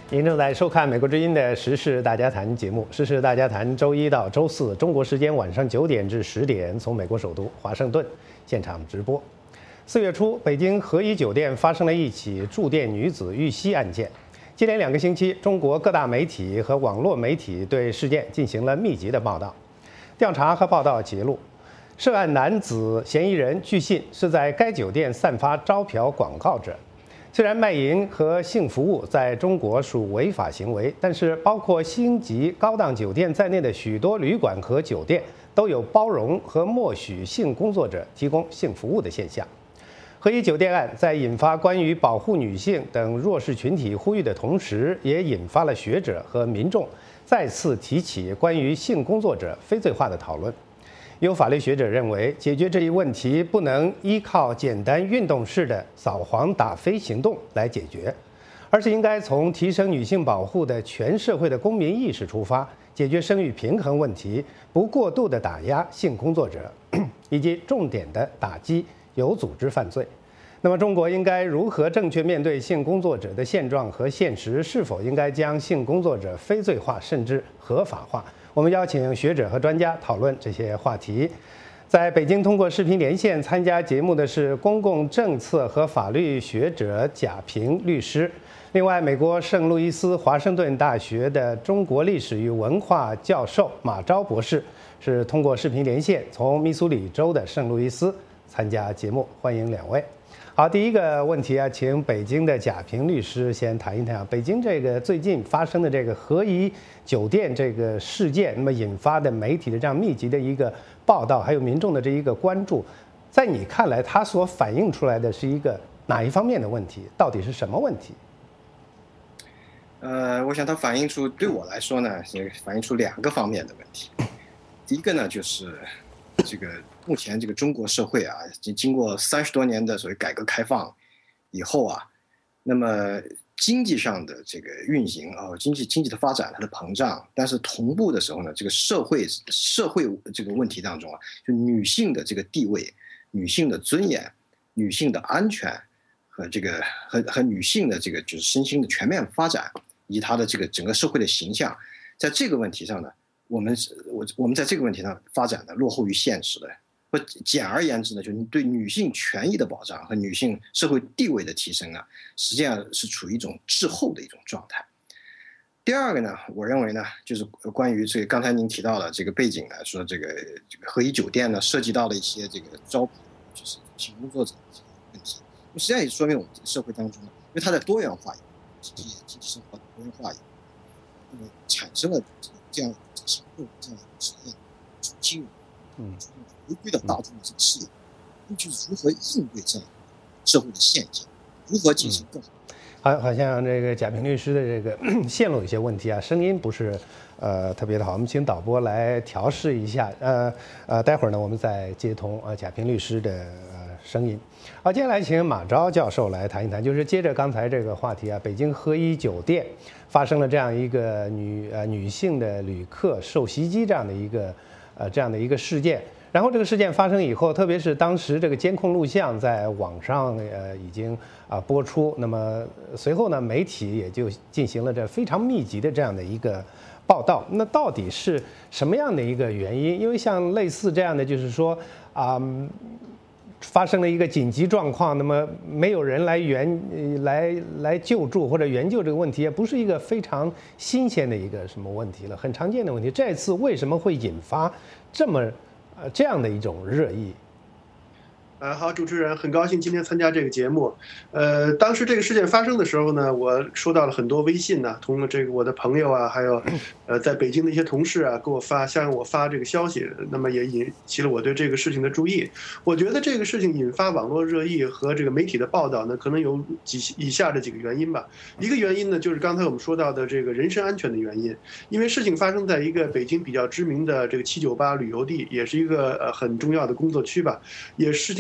您正在收看《美国之音》的时事大家谈节目，《时事大家谈》周一到周四中国时间晚上9点至10点，从美国首都华盛顿现场直播。4月初，北京和颐酒店发生了一起住店女子遇袭案件。接连2个星期，中国各大媒体和网络媒体对事件进行了密集的报道。调查和报道揭露，涉案男子嫌疑人据信是在该酒店散发招嫖广告者。虽然卖淫和性服务在中国属违法行为，但是包括星级高档酒店在内的许多旅馆和酒店都有包容和默许性工作者提供性服务的现象。和颐酒店案在引发关于保护女性等弱势群体呼吁的同时，也引发了学者和民众再次提起关于性工作者非罪化的讨论。有法律学者认为，解决这一问题不能依靠简单运动式的扫黄打非行动来解决，而是应该从提升女性保护的全社会的公民意识出发，解决生育平衡问题，不过度的打压性工作者，以及重点的打击有组织犯罪。那么，中国应该如何正确面对性工作者的现状和现实？是否应该将性工作者非罪化甚至合法化？我们邀请学者和专家讨论这些话题。在北京通过视频连线参加节目的是公共政策和法律学者贾平律师，另外美国圣路易斯华盛顿大学的中国历史与文化教授马昭博士是通过视频连线从密苏里州的圣路易斯参加节目，欢迎两位。好，第一个问题啊，请北京的贾平律师先谈一谈北京这个最近发生的这个和颐酒店这个事件，那么引发的媒体的这样密集的一个报道，还有民众的这一个关注，在你看来，它所反映出来的是一个哪一方面的问题？到底是什么问题？ 我想它反映出，对我来说呢，也反映出2个方面的问题。第一个呢，就是这个目前这个中国社会啊，经过30多年的所谓改革开放以后啊，那么经济上的这个运行啊，经济的发展它的膨胀，但是同步的时候呢，这个社会这个问题当中啊，就女性的这个地位、女性的尊严、女性的安全和这个和女性的这个就是身心的全面发展，以及她的这个整个社会的形象，在这个问题上呢，我们在这个问题上发展的落后于现实的。简而言之呢，就是对女性权益的保障和女性社会地位的提升啊，实际上是处于一种滞后的一种状态。第二个呢，我认为呢，就是关于这个刚才您提到的这个背景来说，这个和颐酒店呢涉及到了一些这个招聘就是性工作者的这个问题，实际上也说明我们这个社会当中呢，因为它在多元化经济生活多元化那么产生了这样行动这样的职业从金融回归到大众的这个视野，就是如何应对这样社会的现象，如何进行更好。 好像这个贾平律师的这个线路有些问题啊，声音不是特别的好，我们请导播来调试一下。待会儿呢我们再接通贾平律师的声音。好，接下来请马昭教授来谈一谈，就是接着刚才这个话题啊，北京和颐酒店发生了这样一个女性的旅客受袭击这样的一个事件。然后这个事件发生以后，特别是当时这个监控录像在网上已经播出，那么随后呢，媒体也就进行了这非常密集的这样的一个报道。那到底是什么样的一个原因？因为像类似这样的，就是说发生了一个紧急状况，那么没有人来救助或者援救这个问题，也不是一个非常新鲜的一个什么问题了，很常见的问题。这次为什么会引发这样的一种热议？ 好，主持人，很高兴今天参加这个节目。当时这个事件发生的时候呢，我收到了很多微信呢，通过这个我的朋友啊，还有在北京的一些同事啊，给我向我发这个消息，那么也引起了我对这个事情的注意。我觉得这个事情引发网络热议和这个媒体的报道呢，可能有以下的几个原因吧。一个原因呢，就是刚才我们说到的这个人身安全的原因，因为事情发生在一个北京比较知名的这个798旅游地，也是一个很重要的工作区吧，也事情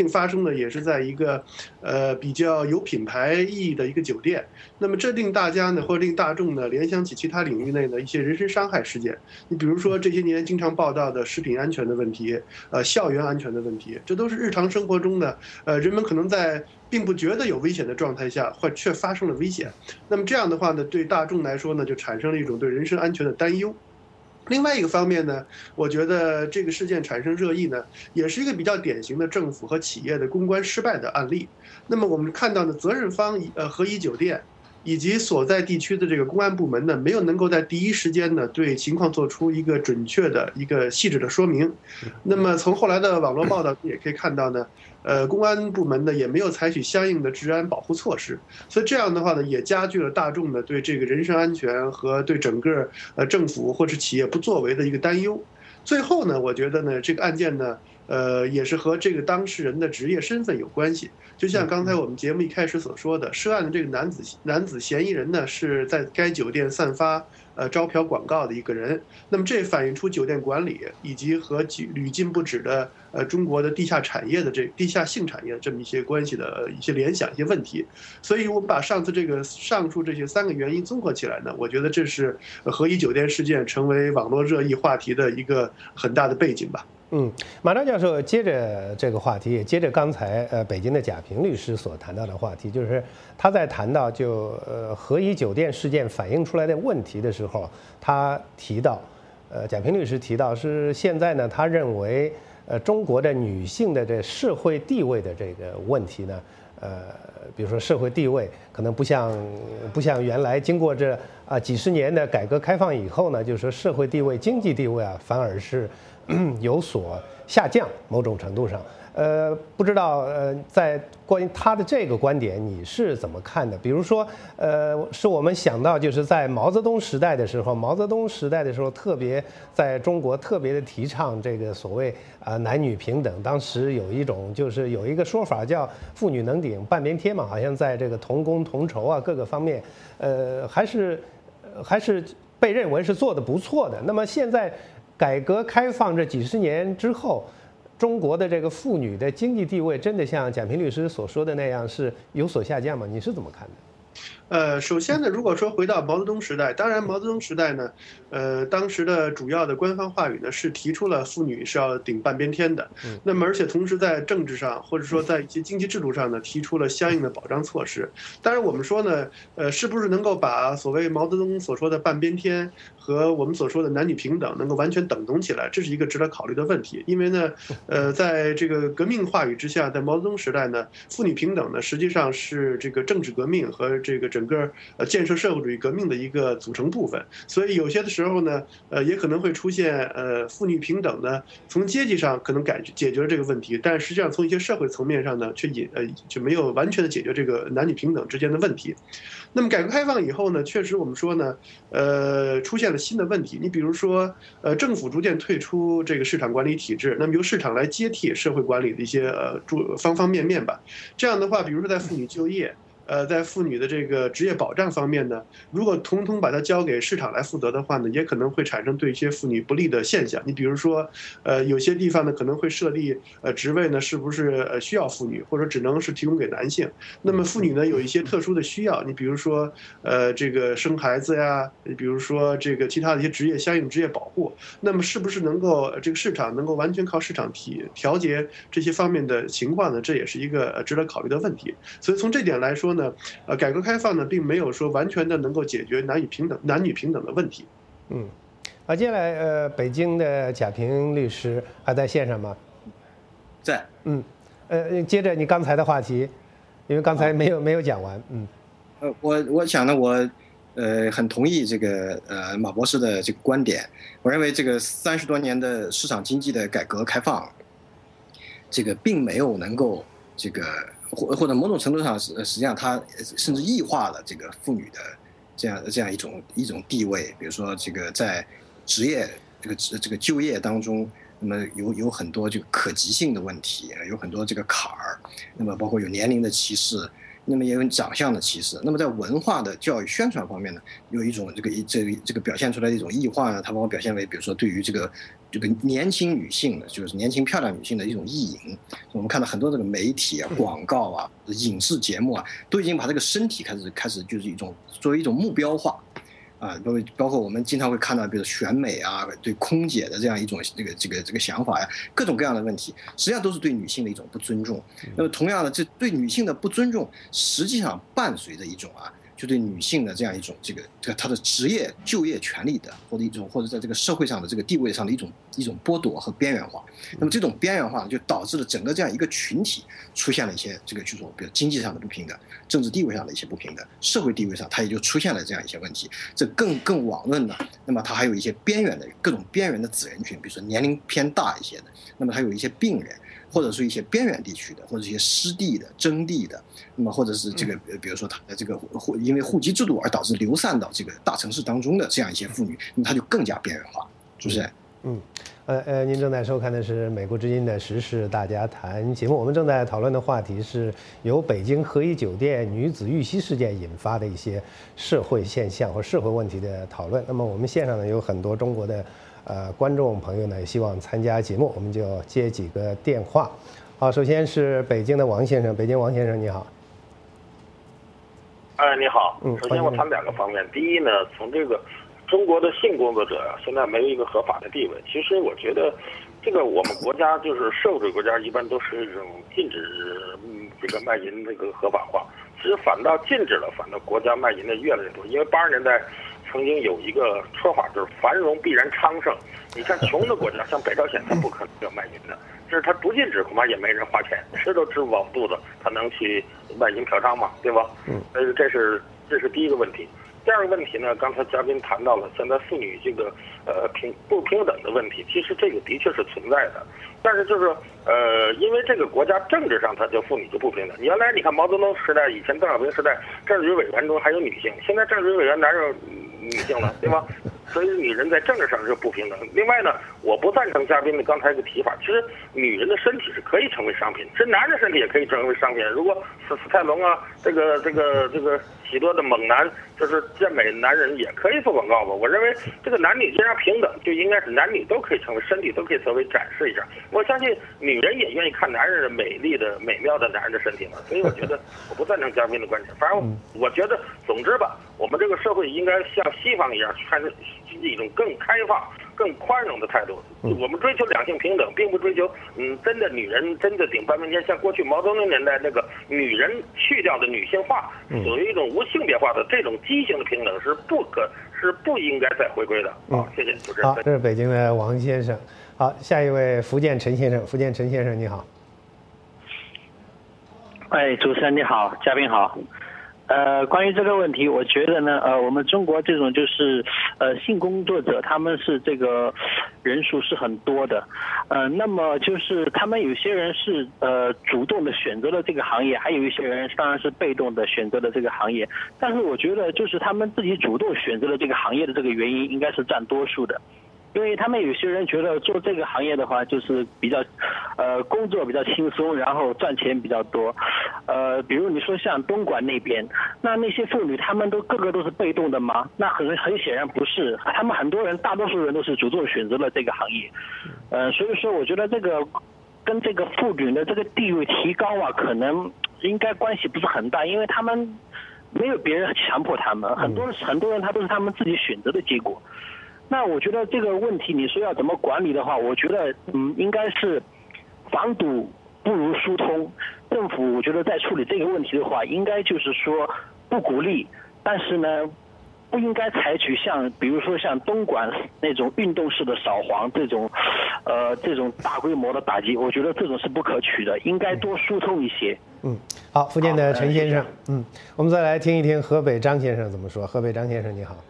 发生的也是在一个比较有品牌意义的一个酒店。那么这令大家呢，或者令大众呢，联想起其他领域内的一些人身伤害事件。你比如说这些年经常报道的食品安全的问题，校园安全的问题，这都是日常生活中呢，人们可能在并不觉得有危险的状态下，却发生了危险。那么这样的话呢，对大众来说呢，就产生了一种对人身安全的担忧。另外一个方面呢，我觉得这个事件产生热议呢，也是一个比较典型的政府和企业的公关失败的案例。那么我们看到呢，责任方和颐酒店以及所在地区的这个公安部门呢，没有能够在第一时间呢对情况做出一个准确的一个细致的说明。那么从后来的网络报道也可以看到呢，公安部门呢也没有采取相应的治安保护措施，所以这样的话呢，也加剧了大众呢对这个人身安全和对整个政府或是企业不作为的一个担忧。最后呢，我觉得呢，这个案件呢，也是和这个当事人的职业身份有关系。就像刚才我们节目一开始所说的，涉案的这个男子嫌疑人呢，是在该酒店散发招嫖广告的一个人。那么这反映出酒店管理以及和屡禁不止的中国的地下产业的地下性产业的这么一些关系的一些联想、一些问题。所以我们把上述这些3个原因综合起来呢，我觉得这是和颐酒店事件成为网络热议话题的一个很大的背景吧。 马昭教授接着这个话题，也接着刚才北京的贾平律师所谈到的话题，就是他在谈到和颐酒店事件反映出来的问题的时候，他提到，贾平律师提到是现在呢，他认为中国的女性的这社会地位的这个问题呢，比如说社会地位可能不像原来经过这几十年的改革开放以后呢，就是说社会地位、经济地位反而是有所下降，某种程度上。不知道在关于他的这个观点你是怎么看的？比如说是我们想到就是在毛泽东时代的时候，特别在中国特别的提倡这个所谓男女平等。当时有一个说法叫妇女能顶半边天嘛，好像在这个同工同酬各个方面还是被认为是做得不错的。那么现在改革开放这几十年之后，中国的这个妇女的经济地位真的像贾平律师所说的那样是有所下降吗？你是怎么看的？ 首先呢，如果说回到毛泽东时代，当然毛泽东时代呢，当时的主要的官方话语呢是提出了妇女是要顶半边天的，那么而且同时在政治上或者说在一些经济制度上呢提出了相应的保障措施。当然我们说呢，是不是能够把所谓毛泽东所说的半边天和我们所说的男女平等能够完全等同起来，这是一个值得考虑的问题。因为呢，在这个革命话语之下，在毛泽东时代呢，妇女平等呢实际上是这个政治革命和这个整个建设社会主义革命的一个组成部分。所以有些的时候呢，也可能会出现妇女平等呢，从阶级上可能解决了这个问题，但实际上从一些社会层面上呢，却没有完全的解决这个男女平等之间的问题。那么改革开放以后呢，确实我们说呢，出现了新的问题。你比如说，政府逐渐退出这个市场管理体制，那么由市场来接替社会管理的一些方方面面吧。这样的话，比如说在妇女就业。在妇女的这个职业保障方面呢，如果统统把它交给市场来负责的话呢，也可能会产生对一些妇女不利的现象。你比如说，有些地方呢可能会设立职位呢是不是需要妇女，或者只能是提供给男性。那么妇女呢有一些特殊的需要，你比如说这个生孩子呀，你比如说这个其他的一些相应职业保护，那么是不是能够这个市场能够完全靠市场调节这些方面的情况呢？这也是一个值得考虑的问题。所以从这点来说呢，改革开放呢，并没有说完全的能够解决男女平等的问题。 接下来北京的贾平律师还在线上吗？ 在。 接着你刚才的话题，因为刚才没有讲完。 我想呢，我很同意这个马博士的这个观点。我认为这个30多年的市场经济的改革开放，这个并没有能够这个。或者某种程度上实际上它甚至异化了这个妇女的这样一种地位。比如说这个在职业这个就业当中，那么有很多这个可及性的问题，有很多这个坎儿，那么包括有年龄的歧视， 那么也有长相的歧视。那么在文化的教育宣传方面呢，有一种这个表现出来的一种异化呢，它往往表现为比如说对于这个年轻女性的，就是年轻漂亮女性的一种意淫。我们看到很多这个媒体啊、广告啊、影视节目啊，都已经把这个身体开始就是一种作为一种目标化。包括我们经常会看到，比如选美啊，对空姐的这样一种这个想法呀，各种各样的问题，实际上都是对女性的一种不尊重。那么同样的，这对女性的不尊重，实际上伴随着一种就对女性的这样一种她的职业就业权利的，或者在这个社会上的这个地位上的一种剥夺和边缘化。那么这种边缘化就导致了整个这样一个群体出现了一些就是说比如经济上的不平等、政治地位上的一些不平等、社会地位上它也就出现了这样一些问题。这更网论呢，那么它还有一些各种边缘的子人群，比如说年龄偏大一些的，那么还有一些病人，或者是一些边远地区的，或者一些失地的、征地的，那么或者是比如说他的因为户籍制度而导致流散到这个大城市当中的这样一些妇女，那么他就更加边缘化，主持人。 您正在收看的是美国之音的时事大家谈节目，我们正在讨论的话题是由北京和颐酒店女子遇袭事件引发的一些社会现象和社会问题的讨论。那么我们线上呢有很多中国的观众朋友呢希望参加节目，我们就接几个电话。好，首先是北京的王先生，北京王先生你好。 你好。首先我谈两个方面，第一呢，从这个中国的性工作者现在没有一个合法的地位。其实我觉得，这个我们国家就是社会主义国家，一般都是一种禁止这个卖淫这个合法化。其实反倒禁止了，反倒国家卖淫的越来越多。因为80年代曾经有一个说法，就是繁荣必然昌盛。你看穷的国家，像北朝鲜，它不可能有卖淫的。就是它不禁止，恐怕也没人花钱，吃都吃不饱肚子，他能去卖淫嫖娼嘛，对吧？这是第一个问题。第二个问题呢，刚才嘉宾谈到了现在妇女这个不平等的问题，其实这个的确是存在的，但是就是因为这个国家政治上它就妇女就不平等。原来你看毛泽东时代，以前邓小平时代，政治委员中还有女性，现在政治委员哪有女性了，对吧？所以女人在政治上是不平等。另外呢，我不赞成嘉宾的刚才一个提法，其实女人的身体是可以成为商品，其实男人身体也可以成为商品。如果史泰龙啊，这个许多的猛男，就是健美男人也可以做广告吧。我认为这个男女既然平等，就应该是男女都可以成为身体都可以稍微展示一下。我相信女人也愿意看男人美丽的美妙的男人的身体嘛。所以我觉得我不赞成嘉宾的观点。反正我觉得总之吧，我们这个社会应该像西方一样，看一种更开放、更宽容的态度。我们追求两性平等，并不追求真的女人真的顶半边天，像过去毛泽东年代那个女人去掉的女性化，属于一种无性别化的这种畸形的平等是不应该再回归的。谢谢主持人。 好，这是北京的王先生。好，下一位福建陈先生，福建陈先生你好。 主持人你好，嘉宾好。关于这个问题，我觉得呢，我们中国这种就是性工作者，他们是这个人数是很多的，那么就是他们有些人是主动的选择了这个行业，还有一些人当然是被动的选择了这个行业，但是我觉得就是他们自己主动选择了这个行业的这个原因应该是占多数的。因为他们有些人觉得做这个行业的话，就是比较，工作比较轻松，然后赚钱比较多，比如你说像东莞那边，那些妇女她们个个都是被动的吗？那很显然不是，他们很多人大多数人都是主动选择了这个行业，所以说我觉得这个跟这个妇女的这个地位提高啊，可能应该关系不是很大，因为他们没有别人强迫他们，很多人他都是他们自己选择的结果。那我觉得这个问题，你说要怎么管理的话，我觉得应该是防堵不如疏通。政府我觉得在处理这个问题的话，应该就是说不鼓励，但是呢，不应该采取比如说像东莞那种运动式的扫黄这种大规模的打击，我觉得这种是不可取的，应该多疏通一些。 好，福建的陈先生，我们再来听一听河北张先生怎么说。河北张先生你好。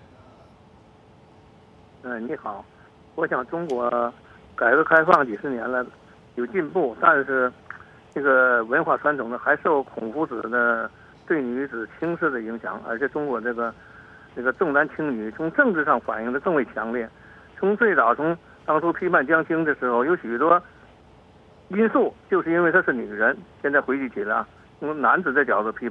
你好，我想中国改革开放几十年了，有进步，但是这个文化传统呢还受孔夫子的对女子轻视的影响，而且中国这个重男轻女从政治上反映的更为强烈。从当初批判江青的时候，有许多因素就是因为她是女人，现在回忆起来用男子的角度批判，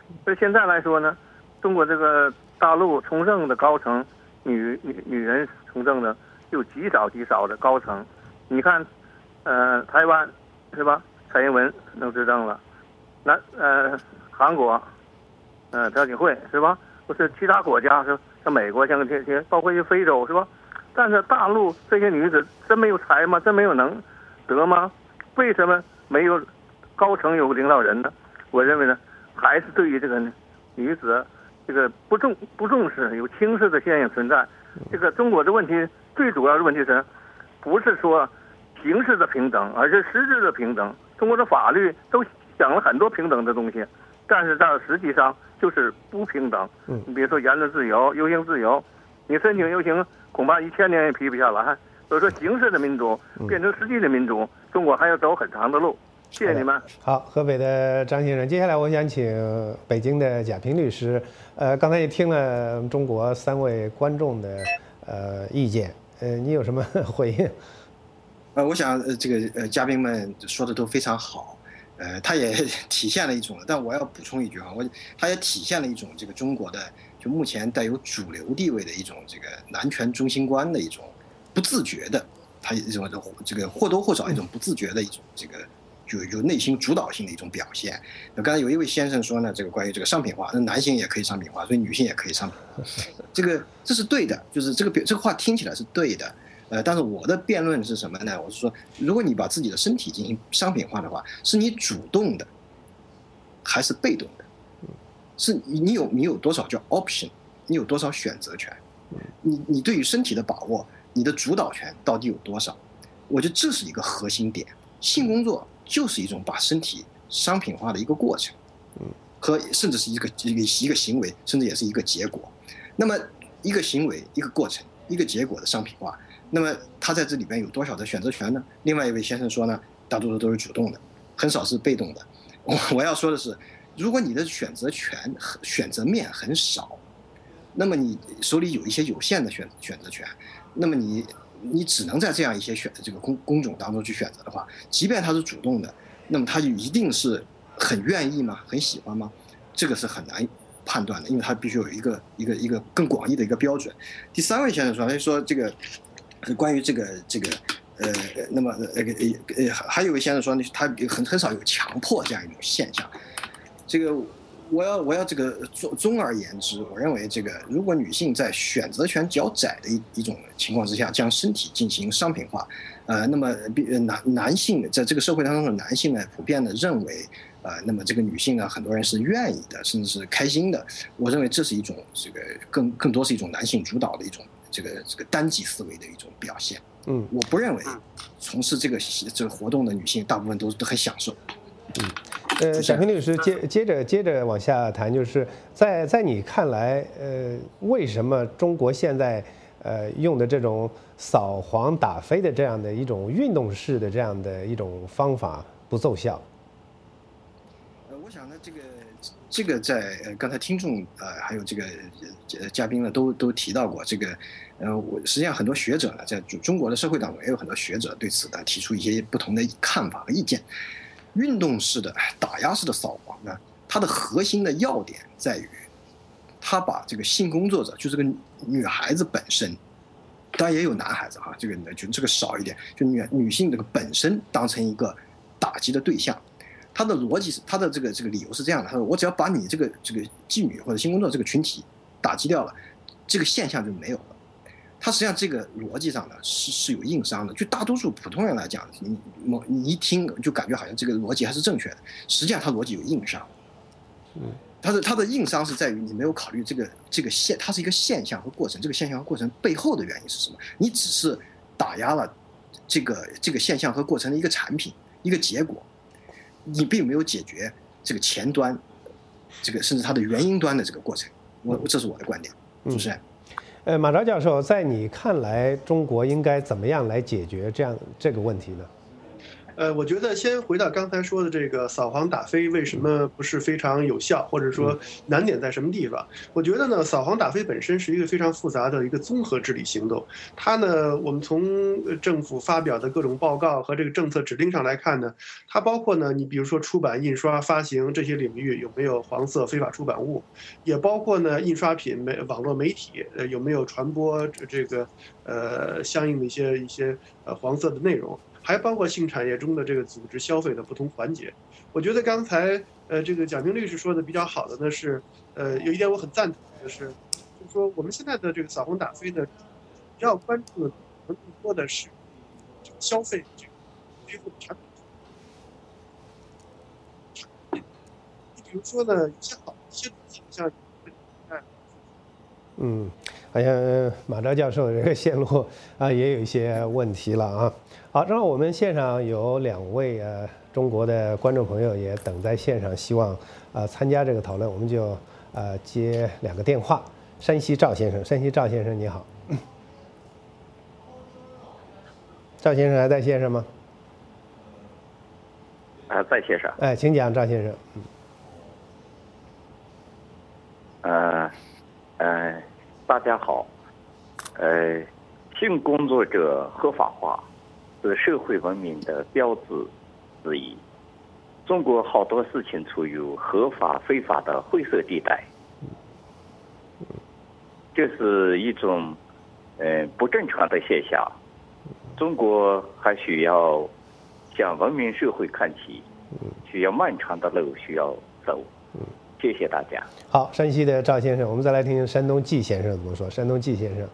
所以现在来说呢，中国这个大陆从政的高层，女人从政的有极少的高层。你看，台湾是吧？蔡英文能执政了，韩国，朴槿惠是吧？不是其他国家是像美国，像这些，包括一些非洲是吧？但是大陆这些女子真没有才吗？真没有能得吗？为什么没有高层有领导人呢？我认为呢，还是对于这个女子这个不重视，有轻视的现象存在。这个中国的问题最主要的问题是，不是说形式的平等，而是实质的平等。中国的法律都讲了很多平等的东西，但是在实际上就是不平等。你比如说言论自由、游行自由，你申请游行恐怕1000年也批不下来。所以说，形式的民主变成实际的民主，中国还要走很长的路。谢谢你们。 好，河北的张先生，接下来我想请北京的贾平律师。刚才也听了中国3位观众的意见，你有什么回应？ 我想这个嘉宾们说的都非常好，他也体现了一种，但我要补充一句他也体现了一种这个中国的就目前带有主流地位的一种这个男权中心观的一种不自觉的，他一种这个或多或少一种不自觉的一种这个有内心主导性的一种表现。那刚才有一位先生说呢，这个关于这个商品化，那男性也可以商品化，所以女性也可以商品化，这是对的，就是这个话听起来是对的。但是我的辩论是什么呢？我是说，如果你把自己的身体进行商品化的话，是你主动的，还是被动的？是你有多少叫 option， 你有多少选择权？你对于身体的把握，你的主导权到底有多少？我觉得这是一个核心点。性工作就是一种把身体商品化的一个过程，和甚至是一个行为，甚至也是一个结果。那么一个行为、一个过程、一个结果的商品化。那么他在这里边有多少的选择权呢？另外一位先生说呢，大多数都是主动的，很少是被动的。我要说的是，如果你的选择权、选择面很少，那么你手里有一些有限的选择权，那么你只能在这样一些这个工种当中去选择的话，即便他是主动的，那么他就一定是很愿意吗？很喜欢吗？这个是很难判断的，因为他必须有一个更广义的一个标准。第3位先生说，他说这个。关于这个那么还有一位先生说，他很少有强迫这样一种现象。这个我要这个总而言之，我认为这个如果女性在选择权较窄的一种情况之下，将身体进行商品化，那么男性在这个社会当中的男性呢，普遍的认为，那么这个女性呢，很多人是愿意的，甚至是开心的。我认为这是一种这个更多是一种男性主导的一种。这个单极思维的一种表现，我不认为从事这个活动的女性大部分都很享受。 贾平律师接着往下谈，就是在你看来，为什么中国现在用的这种扫黄打非的这样的一种运动式的这样的一种方法不奏效？ 我想呢，这个在刚才听众还有这个嘉宾呢都提到过这个，我实际上很多学者呢在中国的社会当中也有很多学者对此呢提出一些不同的看法和意见。运动式的打压式的扫黄呢，它的核心的要点在于，它把这个性工作者，就这个女孩子本身，当然也有男孩子哈，这个少一点，就女性这个本身当成一个打击的对象。他的逻辑是，他的这个理由是这样的：他说，我只要把你这个妓女或者性工作这个群体打击掉了，这个现象就没有了。他实际上这个逻辑上呢是有硬伤的。就大多数普通人来讲，你一听就感觉好像这个逻辑还是正确的，实际上他逻辑有硬伤。他的硬伤是在于你没有考虑这个它是一个现象和过程，这个现象和过程背后的原因是什么？你只是打压了这个现象和过程的一个产品，一个结果。你并没有解决这个前端，这个甚至它的原因端的这个过程，这是我的观点。主持人， 马昭教授，在你看来，中国应该怎么样来解决这个问题呢？ 我觉得先回到刚才说的这个扫黄打非为什么不是非常有效，或者说难点在什么地方？我觉得呢，扫黄打非本身是一个非常复杂的一个综合治理行动。它呢，我们从政府发表的各种报告和这个政策指令上来看呢，它包括呢，你比如说出版、印刷、发行这些领域有没有黄色非法出版物，也包括呢印刷品、网络媒体有没有传播这个相应的一些黄色的内容。还包括性产业中的这个组织消费的不同环节。我觉得刚才这个蒋明律师说的比较好的呢是，有一点我很赞同的是，就是说我们现在的这个扫黄打非呢，比较关注的更多的是这个消费这个背后的产品。你比如说呢，一些好一些东西像。 好像马昭教授这个线路也有一些问题了啊。好，正好我们线上有2位中国的观众朋友也等在线上，希望参加这个讨论，我们就接2个电话。山西赵先生你好。赵先生还在线上吗？ 在线上。 请讲，赵先生。 大家好。性工作者合法化是社会文明的标志之一。中国好多事情处于合法非法的灰色地带，这是一种不正常的现象。中国还需要向文明社会看齐，需要漫长的路需要走。谢谢大家。 好，山西的赵先生，我们再来听听山东季先生怎么说。山东季先生，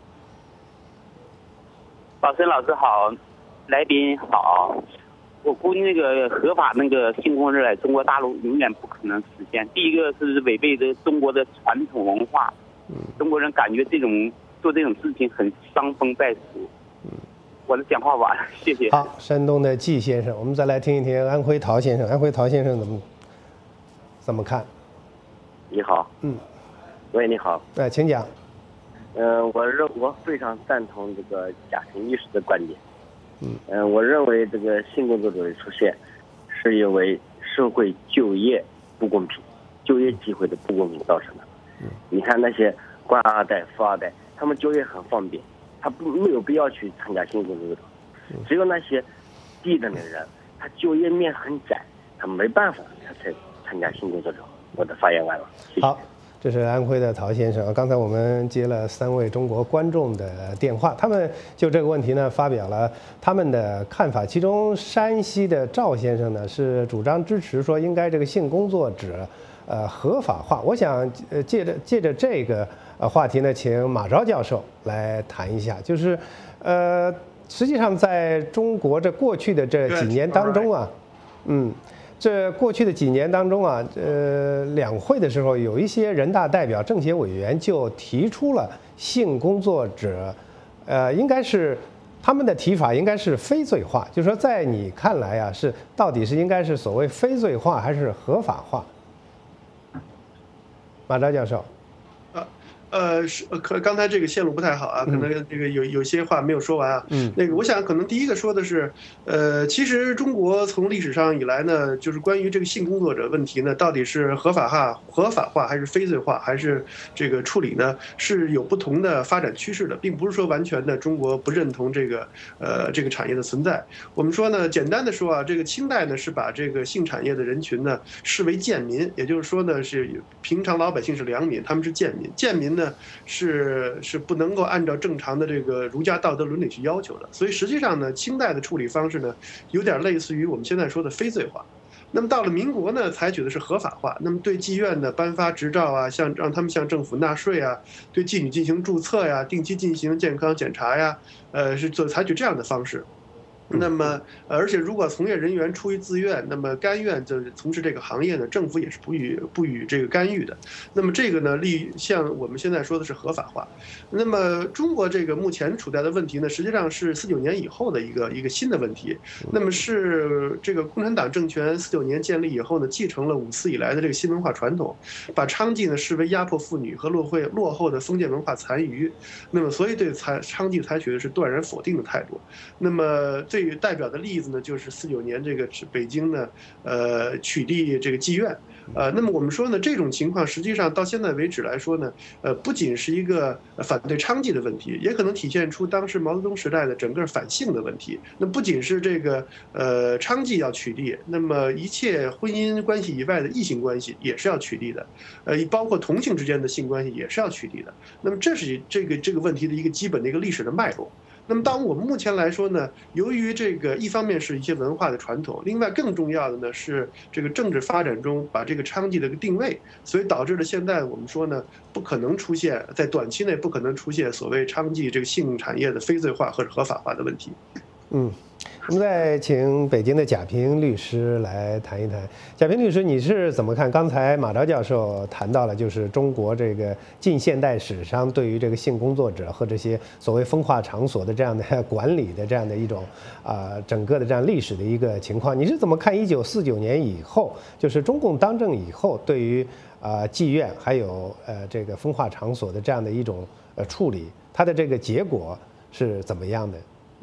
宝森老师好，来宾好。我估计那个合法那个性工作在中国大陆永远不可能实现。第一个是违背着中国的传统文化，中国人感觉做这种事情很伤风败俗。我的讲话完了，谢谢。 好，山东的季先生，我们再来听一听安徽陶先生。安徽陶先生怎么看？ 你好。喂，你好。 请讲。 我非常赞同这个贾平律师的观点。我认为这个性工作者的出现，是因为社会就业不公平、就业机会的不公平造成的。你看那些官二代、富二代，他们就业很方便，他没有必要去参加性工作者。只有那些低等的人，他就业面很窄，他没办法，他才参加性工作者。我的发言完了，谢谢。 好，这是安徽的陶先生。刚才我们接了3位中国观众的电话，他们就这个问题呢发表了他们的看法。其中山西的赵先生呢是主张支持说应该这个性工作者合法化。我想借着这个话题呢，请马昭教授来谈一下，就是实际上在中国这过去的这几年当中啊，这过去的几年当中啊，两会的时候，有一些人大代表、政协委员就提出了性工作者，应该是他们的提法应该是非罪化，就是说在你看来啊，到底是应该是所谓非罪化还是合法化？马昭教授。 刚才这个线路不太好啊，可能这个有些话没有说完啊。那个我想可能第一个说的是，其实中国从历史上以来呢，就是关于这个性工作者问题呢，到底是合法化还是非罪化，还是这个处理呢，是有不同的发展趋势的，并不是说完全的中国不认同这个产业的存在。我们说呢，简单的说啊，这个清代呢是把这个性产业的人群呢视为贱民，也就是说呢是平常老百姓是良民，他们是贱民，贱民呢是不能够按照正常的这个儒家道德伦理去要求的，所以实际上呢，清代的处理方式呢，有点类似于我们现在说的非罪化。那么到了民国呢，采取的是合法化。那么对妓院呢颁发执照啊，让他们向政府纳税啊，对妓女进行注册呀，定期进行健康检查呀，是采取这样的方式。那么，而且如果从业人员出于自愿，那么甘愿就从事这个行业呢，政府也是不予这个干预的。那么这个呢，像我们现在说的是合法化。那么中国这个目前处在的问题呢，实际上是49年以后的一个新的问题。那么是这个共产党政权49年建立以后呢，继承了5次以来的这个新文化传统，把娼妓呢视为压迫妇女和落后的封建文化残余。那么所以对娼妓采取的是断然否定的态度。那么对最代表的例子呢，就是49年这个北京呢，取缔这个妓院。那么我们说呢，这种情况实际上到现在为止来说呢，不仅是一个反对娼妓的问题，也可能体现出当时毛泽东时代的整个反性的问题。那不仅是这个娼妓要取缔，那么一切婚姻关系以外的异性关系也是要取缔的，包括同性之间的性关系也是要取缔的。那么这是这个问题的一个基本的一个历史的脉络。那么，当我们目前来说呢，由于这个一方面是一些文化的传统，另外更重要的呢是这个政治发展中把这个娼妓的一个定位，所以导致了现在我们说呢，不可能出现在短期内不可能出现所谓娼妓这个性产业的非罪化或者合法化的问题。 我们再请北京的贾平律师来谈一谈。贾平律师，你是怎么看？刚才马昭教授谈到了，就是中国这个近现代史上对于这个性工作者和这些所谓风化场所的这样的管理的这样的一种整个的这样历史的一个情况。你是怎么看1949年以后，就是中共当政以后对于妓院还有这个风化场所的这样的一种处理，它的这个结果是怎么样的？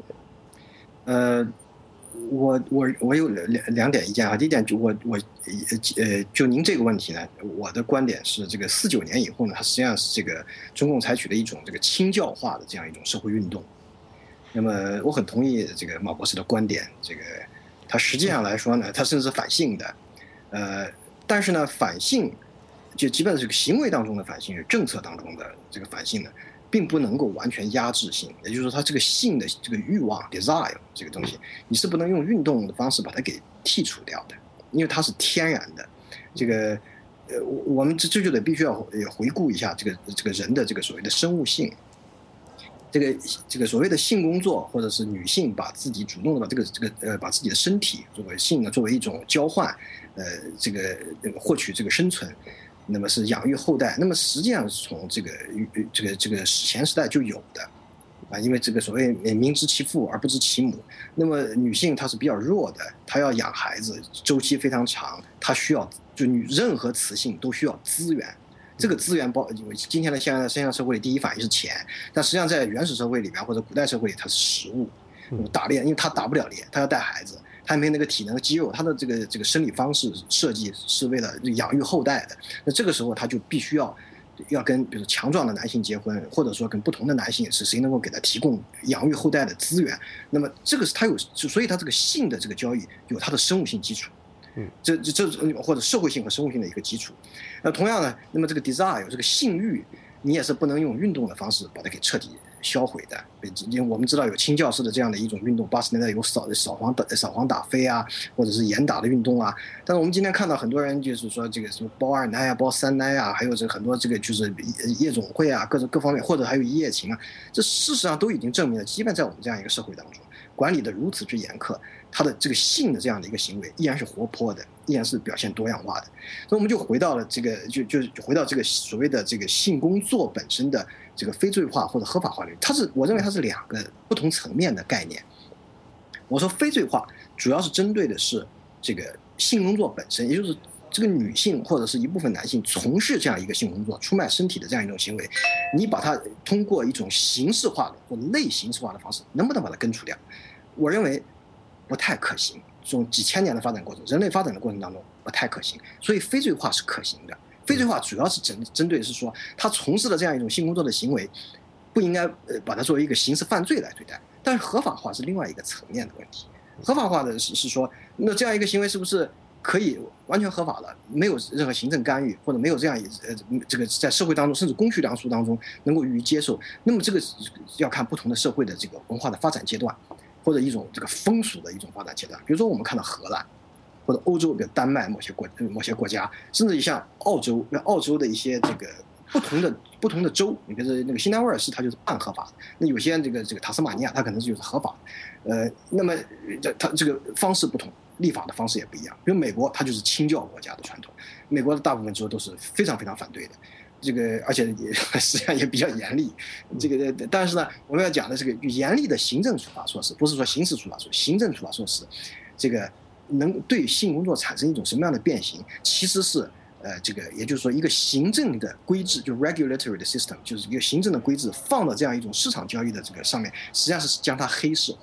我有两点意见啊。第一点，就您这个问题呢，我的观点是，这个49年以后呢，它实际上是这个中共采取的一种这个清教化的这样一种社会运动。那么我很同意这个马博士的观点，这个它实际上来说呢，它甚至是反性的，但是呢，反性就基本上这个行为当中的反性，政策当中的这个反性呢，并不能够完全压制性，也就是说，它这个性的这个欲望 desire 这个东西，你是不能用运动的方式把它给剔除掉的，因为它是天然的。这个我们这就得必须要回顾一下这个人的这个所谓的生物性。这个所谓的性工作，或者是女性把自己主动的把自己的身体作为性呢作为一种交换，这个获取这个生存。那么是养育后代，那么实际上是从这个史前时代就有的，因为这个所谓民知其父而不知其母，那么女性她是比较弱的，她要养孩子，周期非常长，她需要任何雌性都需要资源，这个资源今天的现在社会里第一反应是钱，但实际上在原始社会里边或者古代社会里它是食物，打猎，因为她打不了猎，她要带孩子。他没有那个体能肌肉，他的这个生理方式设计是为了养育后代的。那这个时候他就必须要跟比如强壮的男性结婚，或者说跟不同的男性是谁能够给他提供养育后代的资源。那么这个是他所以他这个性的这个交易有他的生物性基础，这或者社会性和生物性的一个基础。那同样呢，那么这个 desire 有这个性欲，你也是不能用运动的方式把它给彻底销毁的。因为我们知道有清教式的这样的一种运动，80年代有扫黄打非啊，或者是严打的运动啊。但是我们今天看到很多人就是说这个什么包2奶啊、包3奶啊，还有这很多这个就是夜总会啊，各方面，或者还有一夜情啊，这事实上都已经证明了，即便在我们这样一个社会当中，管理的如此之严苛，他的这个性的这样的一个行为依然是活泼的，依然是表现多样化的。所以我们就回到了这个就回到这个所谓的这个性工作本身的这个非罪化或者合法化率，我认为它是两个不同层面的概念。我说非罪化主要是针对的是这个性工作本身，也就是这个女性或者是一部分男性从事这样一个性工作、出卖身体的这样一种行为，你把它通过一种形式化的或者类形式化的方式，能不能把它根除掉？我认为不太可行。这种几千年的发展过程，人类发展的过程当中不太可行，所以非罪化是可行的。非罪化主要是针对的是说，他从事的这样一种性工作的行为，不应该把它作为一个刑事犯罪来对待。但是合法化是另外一个层面的问题。合法化的是说，那这样一个行为是不是可以完全合法的，没有任何行政干预，或者没有这样这个在社会当中甚至公序良俗当中能够予以接受？那么这个要看不同的社会的这个文化的发展阶段，或者一种这个风俗的一种发展阶段。比如说我们看到荷兰，或者欧洲，比如丹麦某些国家，甚至像澳洲的一些这个不同的州，你比如说那个新南威尔士，它就是半合法的；那有些这个塔斯马尼亚，它可能就是合法的。那么它这个方式不同，立法的方式也不一样。比如美国，它就是清教国家的传统，美国的大部分州都是非常非常反对的。这个而且实际上也比较严厉，这个但是呢，我们要讲的这个严厉的行政处罚措施，不是说刑事处罚措施，行政处罚措施，这个能对性工作产生一种什么样的变形，其实是这个也就是说一个行政的规制，就 regulatory 的 system， 就是一个行政的规制放到这样一种市场交易的这个上面，实际上是将它黑市化。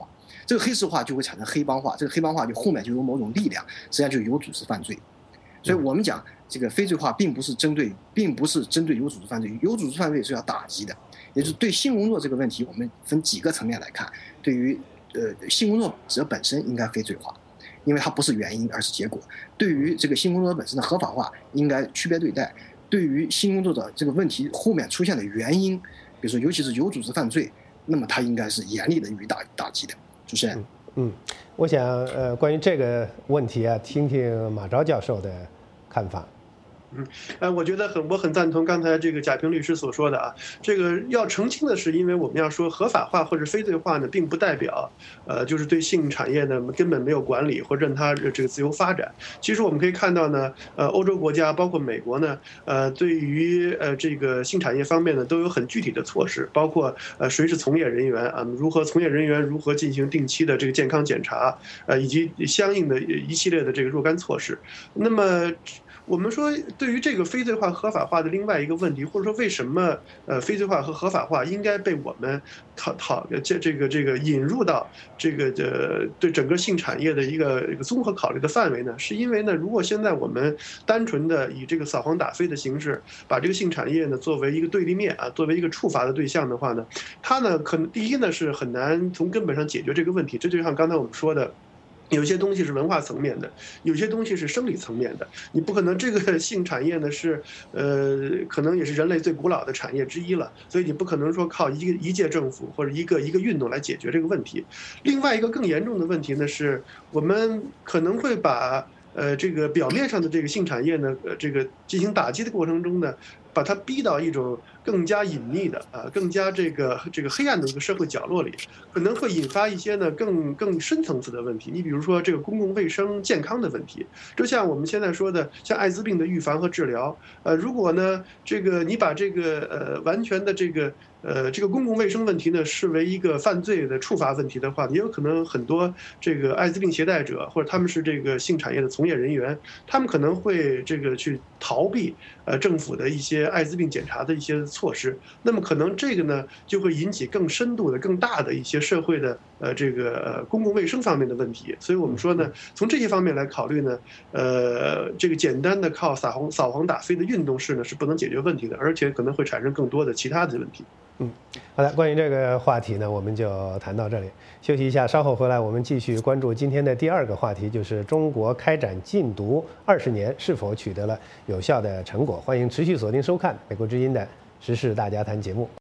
这个黑市化就会产生黑帮化，这个黑帮化就后面就有某种力量，实际上就有组织犯罪。所以我们讲这个非罪化并不是针对有组织犯罪，有组织犯罪是要打击的，也就是对性工作这个问题，我们分几个层面来看。对于性工作者本身应该非罪化，因为它不是原因而是结果。对于这个性工作者本身的合法化应该区别对待。对于性工作者这个问题后面出现的原因，比如说尤其是有组织犯罪，那么它应该是严厉的予以打击的。主持人， 我想关于这个问题啊，听听马昭教授的看法。 我觉得我很赞同刚才这个贾平律师所说的啊，这个要澄清的是，因为我们要说合法化或者非罪化呢，并不代表就是对性产业呢根本没有管理或任它这个自由发展。其实我们可以看到呢，欧洲国家包括美国呢，对于这个性产业方面呢都有很具体的措施，包括谁是从业人员啊，从业人员如何进行定期的这个健康检查，以及相应的一系列的这个若干措施。那么我们说，对于这个非罪化合法化的另外一个问题，或者说为什么非罪化和合法化应该被我们这个引入到这个对整个性产业的一个综合考虑的范围呢？是因为呢，如果现在我们单纯的以这个扫黄打非的形式，把这个性产业呢作为一个对立面啊，作为一个处罚的对象的话呢，它呢可能第一呢是很难从根本上解决这个问题。这就像刚才我们说的。有些东西是文化层面的，有些东西是生理层面的。你不可能这个性产业呢是，可能也是人类最古老的产业之一了，所以你不可能说靠一届政府或者一个运动来解决这个问题。另外一个更严重的问题呢是，我们可能会把这个表面上的这个性产业呢，这个进行打击的过程中呢，把它逼到一种更加隐秘的更加这个黑暗的一个社会角落里，可能会引发一些呢更深层次的问题。你比如说这个公共卫生健康的问题，就像我们现在说的，像艾滋病的预防和治疗，如果呢这个你把这个完全的这个公共卫生问题呢视为一个犯罪的处罚问题的话，也有可能很多这个艾滋病携带者或者他们是这个性产业的从业人员，他们可能会这个去逃避政府的一些艾滋病检查的一些措施，那么可能这个呢就会引起更深度的、更大的一些社会的这个公共卫生方面的问题。所以我们说呢，从这些方面来考虑呢，这个简单的靠扫黄打非的运动式呢是不能解决问题的，而且可能会产生更多的其他的问题。 好的，关于这个话题呢，我们就谈到这里，休息一下，稍后回来我们继续关注今天的第二个话题，就是中国开展禁毒20年是否取得了有效的成果。欢迎持续锁定收看美国之音的时事大家谈节目。